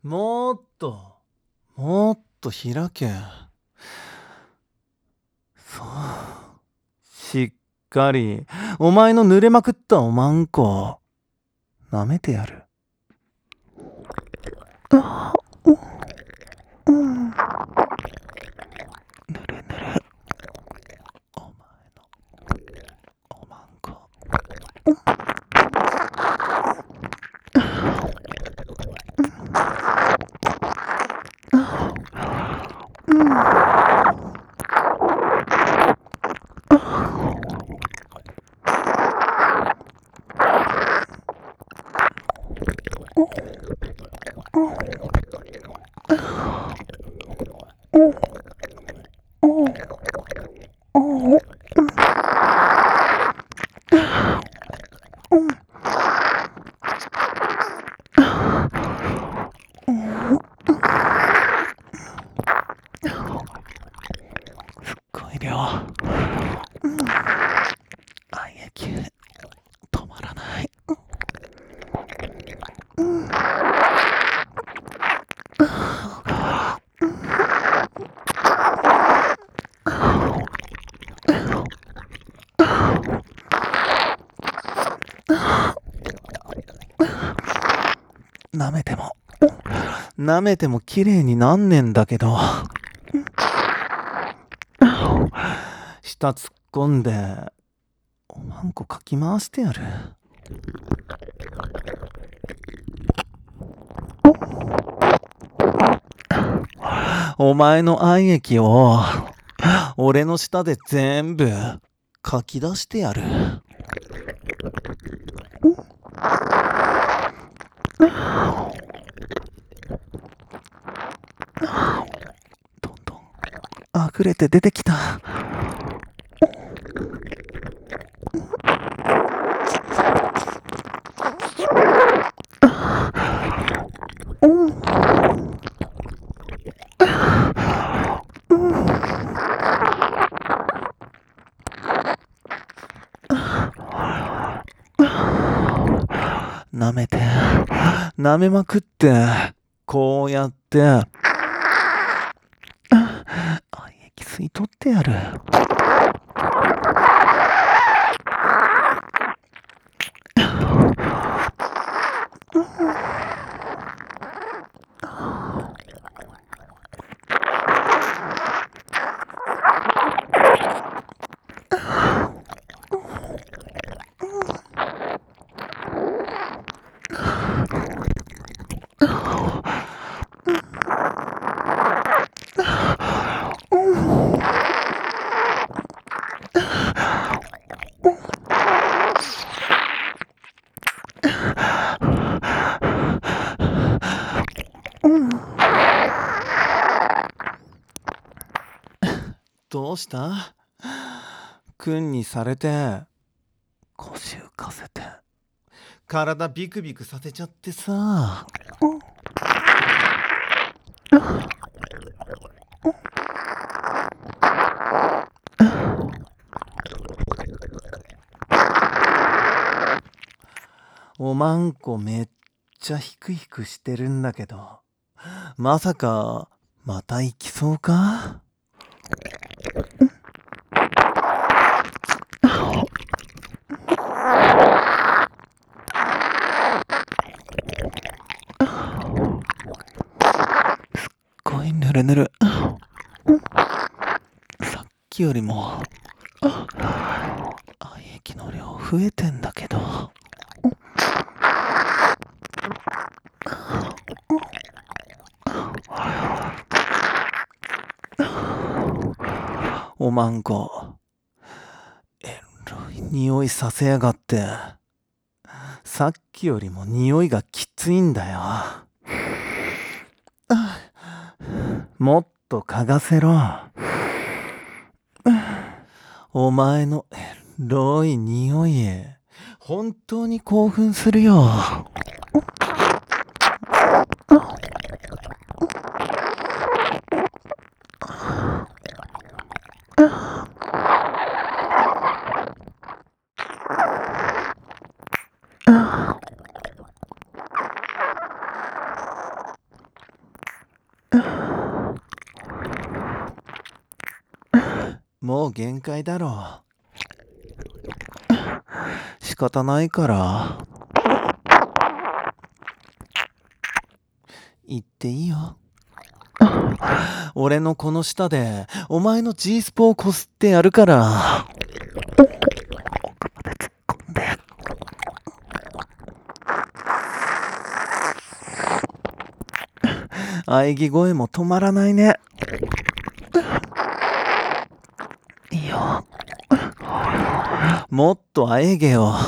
もっと開け。そう。しっかり、お前の濡れまくったおまんこ、舐めてやる。あ、うん。ぬるぬる。お前の、おまんこ。こい量。愛液、止まらない。舐めても綺麗になんねんだけど。舌突っ込んで、おまんこかき回してやる。お前の愛液を、俺の舌で全部、かき出してやる。どんどん、溢れて出てきた。舐めて、舐めまくって、こうやって、愛液吸い取ってやる。どうした？くんにされて、腰浮かせて、体ビクビクさせちゃってさ。おまんこめっちゃヒクヒクしてるんだけど、まさかまた行きそうか？すっごいぬるぬる。さっきよりも愛液の量増えてんだけど。おまんこ、エロい匂いさせやがって。さっきよりも匂いがきついんだよ。もっと嗅がせろ。お前のエロい匂いへ、本当に興奮するよ。 もう限界だろ。仕方ないから言っていいよ。俺のこの舌でお前の G スポをこすってやるから。喘ぎ声も止まらないね。いいよ。もっと喘げよ。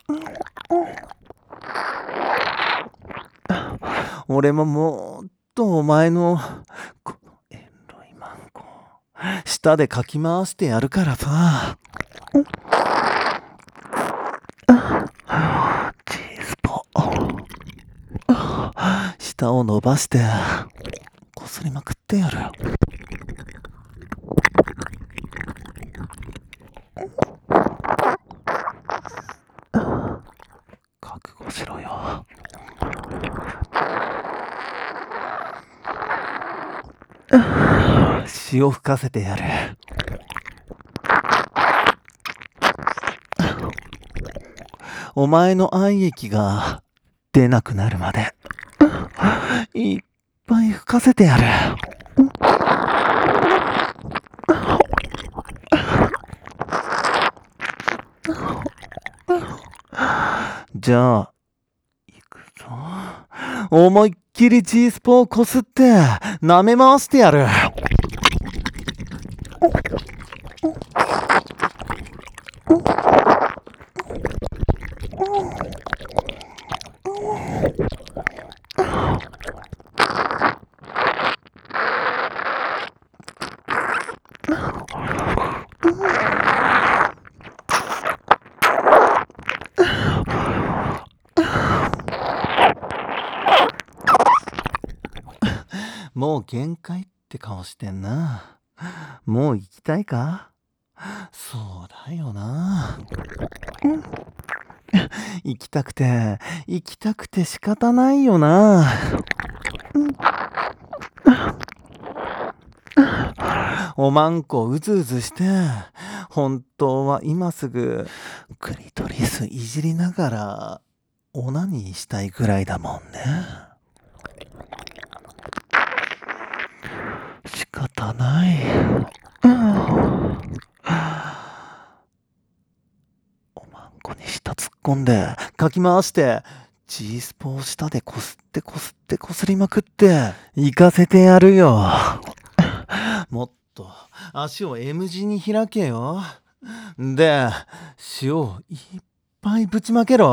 俺ももっとお前のこのエロいマンコ舌でかき回してやるからさ。チーズポ舌を伸ばしてこすりまくってやる。覚悟しろよ。塩吹かせてやる。お前の愛液が出なくなるまでいっぱい吹かせてやる。じゃあ行くぞ。思いっきり G スポをこすって舐め回してやる。もう限界って顔してんな。もう行きたいか？そうだよな。行きたくて仕方ないよな。おまんこうずうずして、本当は今すぐクリトリスいじりながらオナニーしたいぐらいだもんね。仕方ない。おまんこに舌突っ込んでかき回して G スポを舌でこすってこすりまくって行かせてやるよ。もっと足を M 字に開けよ。で塩をいっぱいぶちまけろ。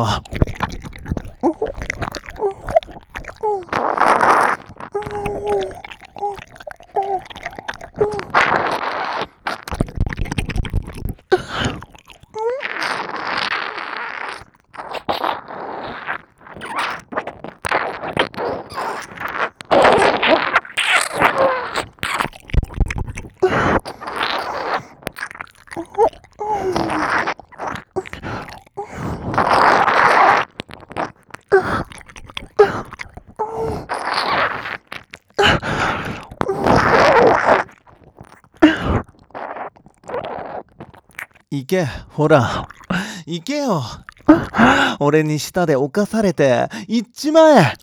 行け、ほら行けよ。俺に舌で侵されて行っちまえ。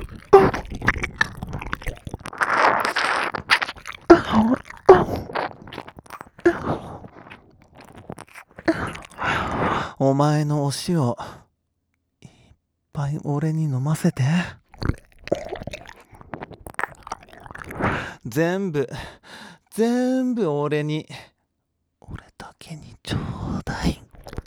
お前のお塩いっぱい俺に飲ませて。全部俺だけにちょうだい。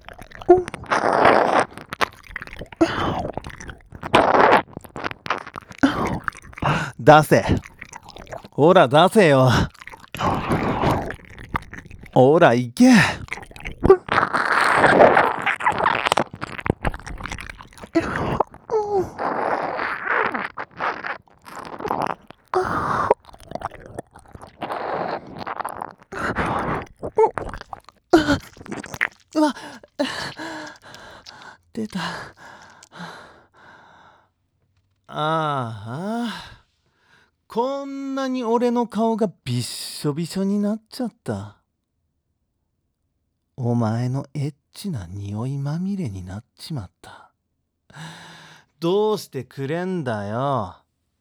出せ、ほら出せよ。ほら行け。うわ、出た。ああ、こんなに俺の顔がびっしょびしょになっちゃった。 お前のエッチな匂いまみれになっちまった。どうしてくれんだよ。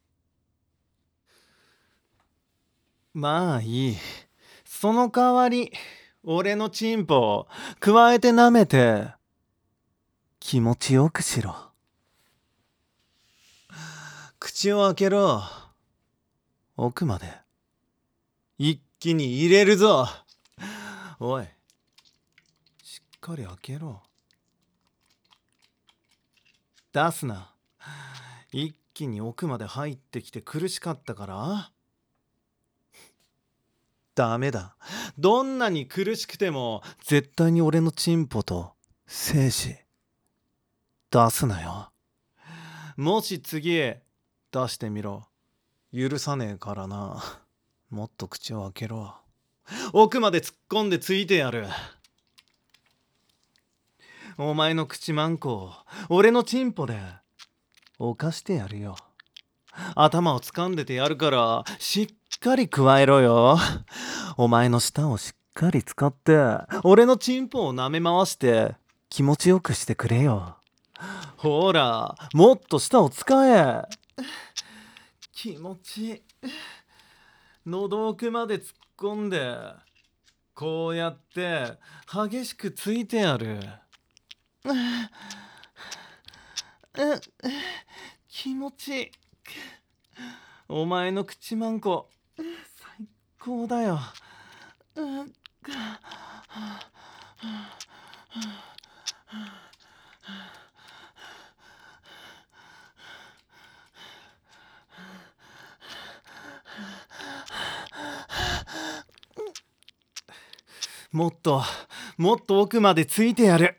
まあいい。その代わり、俺のチンポを加えて舐めて、気持ちよくしろ。口を開けろ。奥まで。一気に入れるぞ。おい、しっかり開けろ。出すな。一気に奥まで入ってきて苦しかったから？ダメだ。どんなに苦しくても絶対に俺のチンポと精子出すなよ。もし次出してみろ。許さねえからな。もっと口を開けろ。奥まで突っ込んでついてやる。お前の口マンコを俺のチンポで犯してやるよ。頭を掴んでてやるからしっかり加えろよ。お前の舌をしっかり使って俺のチンポを舐め回して気持ちよくしてくれよ。ほら、もっと舌を使え。気持ちいい。喉奥まで突っ込んでこうやって激しくついてやる。気持ちいい。お前の口マンコ最高だよ。もっともっと奥までついてやる。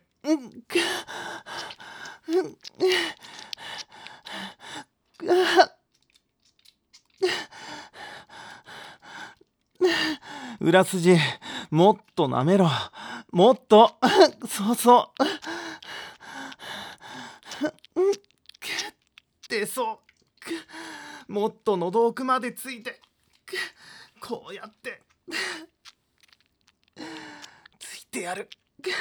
裏筋もっと舐めろ。もっとそうそう出そう。もっと喉奥までついてこうやってついてやる。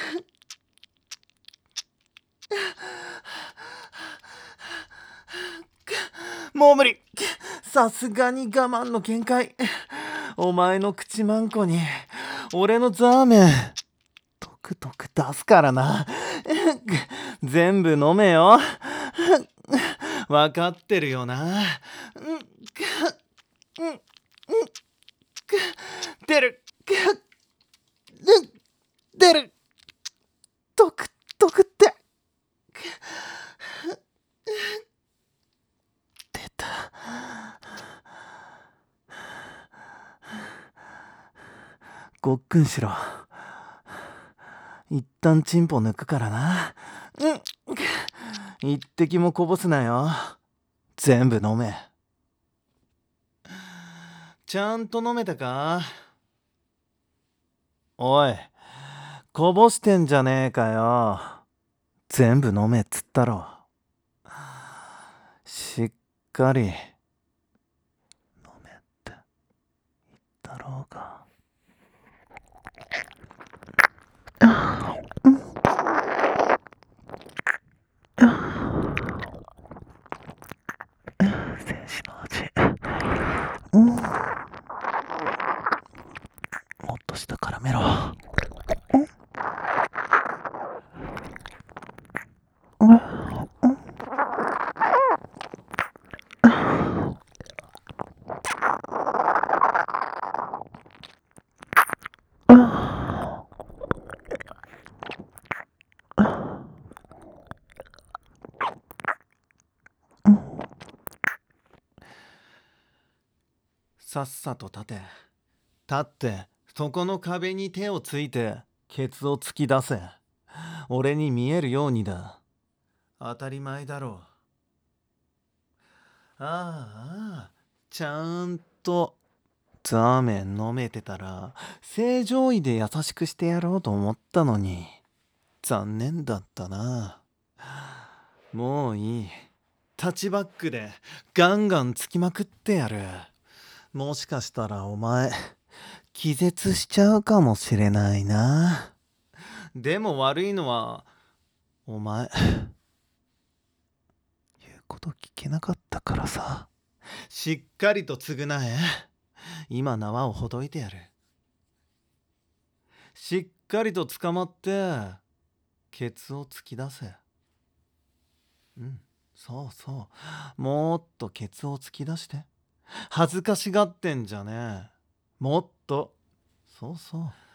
もう無理。さすがに我慢の限界。お前の口マンコに俺のザーメントクトク出すからな。全部飲めよ。わかってるよな。出る出るトクトクって出た。ごっくんしろ。一旦チンポ抜くからな。一滴もこぼすなよ。全部飲め。ちゃんと飲めたか？おい、こぼしてんじゃねえかよ。全部飲めっつったろ。しっかり飲めって言ったろうが。精子の味。もっと下からめろ。さっさと立ってそこの壁に手をついてケツを突き出せ。俺に見えるようにだ。当たり前だろう。ああ、ちゃんとザーメン飲めてたら正常位で優しくしてやろうと思ったのに残念だったな。もういい。タッチバックでガンガンつきまくってやる。もしかしたらお前気絶しちゃうかもしれないな。 でも悪いのはお前言うこと聞けなかったからさ。しっかりと償え。今縄をほどいてやる。しっかりと捕まってケツを突き出せ。そうそう、もっとケツを突き出して。恥ずかしがってんじゃねえ。もっと。そうそう、